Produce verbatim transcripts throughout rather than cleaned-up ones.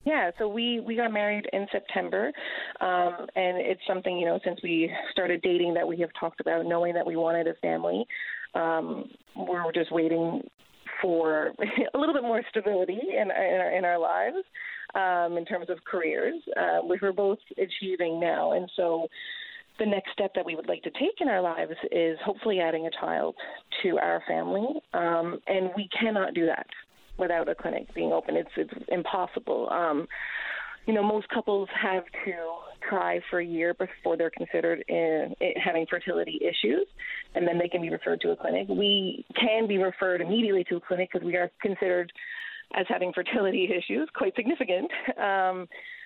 Yeah, so we, we got married in September, um, and it's something, you know, since we started dating that we have talked about, knowing that we wanted a family. Um, we're just waiting for a little bit more stability in, in, our, in our lives um, in terms of careers, uh, which we're both achieving now. And so the next step that we would like to take in our lives is hopefully adding a child to our family, um, and we cannot do that without a clinic being open. It's, it's impossible. Um, you know, most couples have to try for a year before they're considered in, in having fertility issues, and then they can be referred to a clinic. We can be referred immediately to a clinic because we are considered as having fertility issues, quite significant. Um,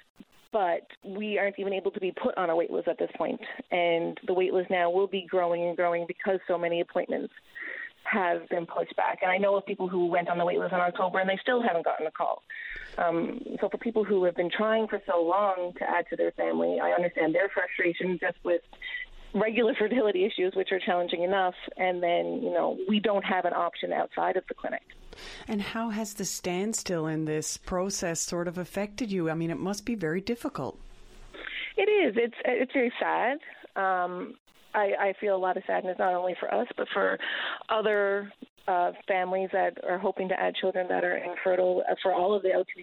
but we aren't even able to be put on a wait list at this point. And the wait list now will be growing and growing because so many appointments have been pushed back. And I know of people who went on the wait list in October and they still haven't gotten a call. Um, so for people who have been trying for so long to add to their family, I understand their frustration just with regular fertility issues, which are challenging enough. And then, you know, we don't have an option outside of the clinic. And how has the standstill in this process sort of affected you? I mean, it must be very difficult. It is. It's it's very sad. Um, I, I feel a lot of sadness, not only for us, but for other uh, families that are hoping to add children that are infertile, uh, for all of the L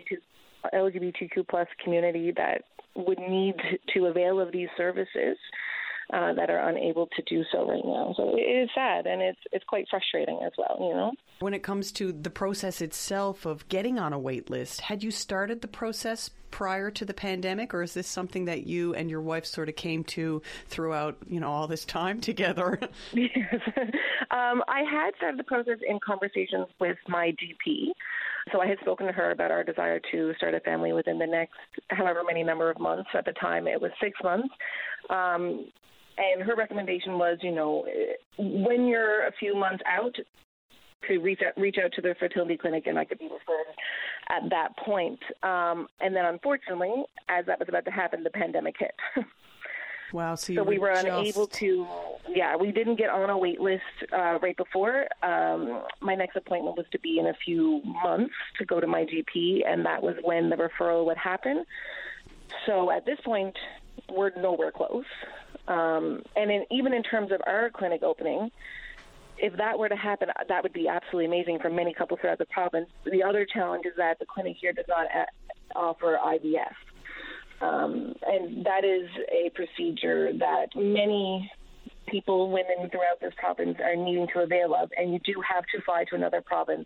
G B T Q plus community that would need to avail of these services. Uh, that are unable to do so right now. So it is sad, and it's it's quite frustrating as well, you know. When it comes to the process itself of getting on a wait list, had you started the process prior to the pandemic, or is this something that you and your wife sort of came to throughout, you know, all this time together? Yes. um, I had started the process in conversations with my G P. So I had spoken to her about our desire to start a family within the next however many number of months. At the time, it was six months. Um, And her recommendation was, you know, when you're a few months out, to reach out, reach out to the fertility clinic, and I could be referred at that point. Um, and then, unfortunately, as that was about to happen, the pandemic hit. Wow. So, you so we were just... unable to, yeah, we didn't get on a wait list uh, right before. Um, my next appointment was to be in a few months to go to my G P, and that was when the referral would happen. So at this point, we're nowhere close. Um, and in, even in terms of our clinic opening, if that were to happen, that would be absolutely amazing for many couples throughout the province. The other challenge is that the clinic here does not a- offer I V F. Um, and that is a procedure that many people, women throughout this province, are needing to avail of, and you do have to fly to another province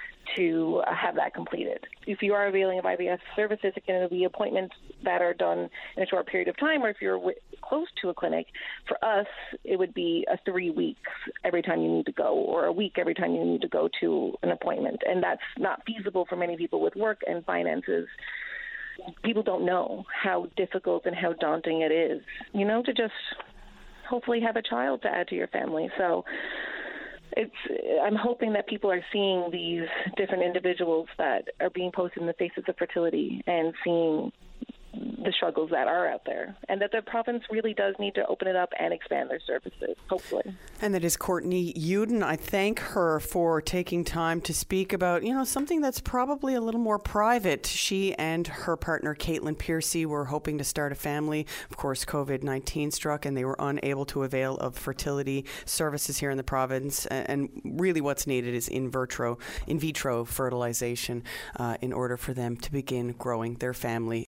to uh, have that completed. If you are availing of I V F services, it can be appointments that are done in a short period of time, or if you're w- close to a clinic, for us, it would be a three weeks every time you need to go, or a week every time you need to go to an appointment. And that's not feasible for many people with work and finances. People don't know how difficult and how daunting it is, you know, to just hopefully have a child to add to your family. So It's. I'm hoping that people are seeing these different individuals that are being posted in the faces of fertility and seeing the struggles that are out there, and that the province really does need to open it up and expand their services, hopefully. And that is Courtney Uden. I thank her for taking time to speak about, you know, something that's probably a little more private. She and her partner, Caitlin Piercy, were hoping to start a family. Of course, covid nineteen struck, and they were unable to avail of fertility services here in the province. And really what's needed is in vitro, in vitro fertilization uh, in order for them to begin growing their family.